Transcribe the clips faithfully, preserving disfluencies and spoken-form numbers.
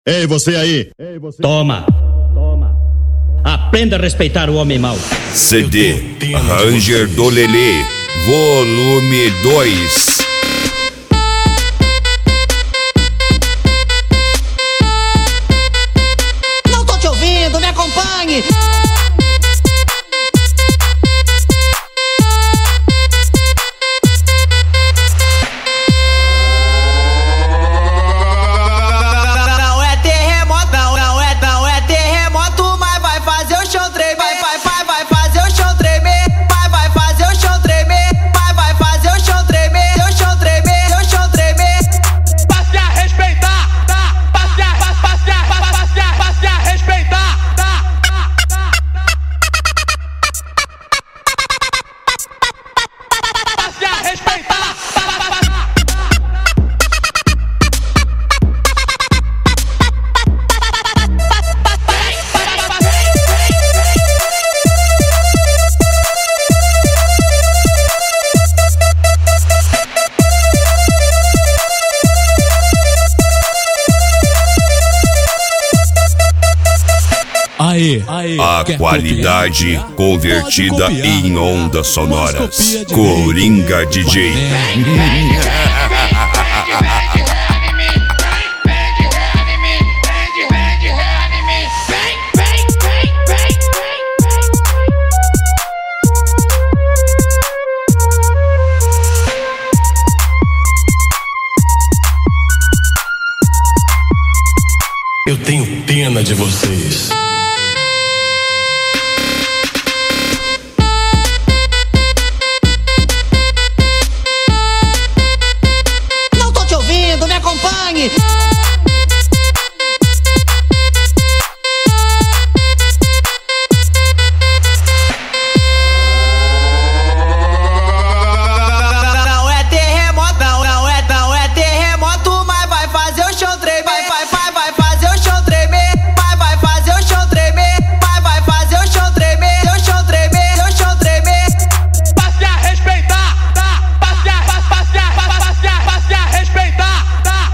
Ei, você aí! Toma! Toma! Aprenda a respeitar o homem mau. C D Ranger do Lelê, volume dois. Não tô te ouvindo, me acompanhe! Aê, aê, a qualidade copiar? Convertida em ondas sonoras. Coringa D J. Eu tenho pena de vocês. Não tô te ouvindo, me acompanhe! Não é terremoto, não, não é, não é terremoto, mas vai fazer o chão tremer, vai, vai, vai, vai fazer o chão tremer, vai, vai fazer o chão tremer, vai, vai fazer o chão tremer, o chão tremer, o chão tremer. Passe a respeitar, tá? Passe a, passe, passe a, passe a, passe a respeitar, tá?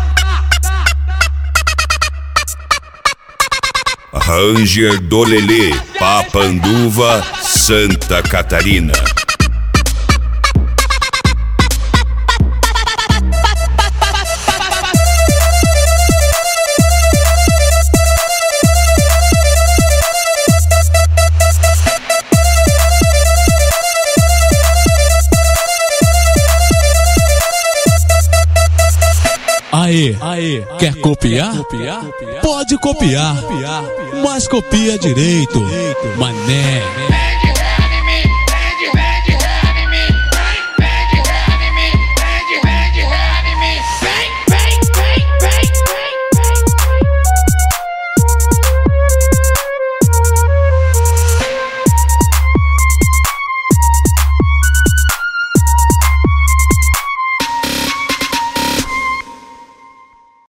Ranger do Lelê, Papanduva, Santa Catarina. Aê, aê, quer copiar? Pode copiar, mas copia direito, mané.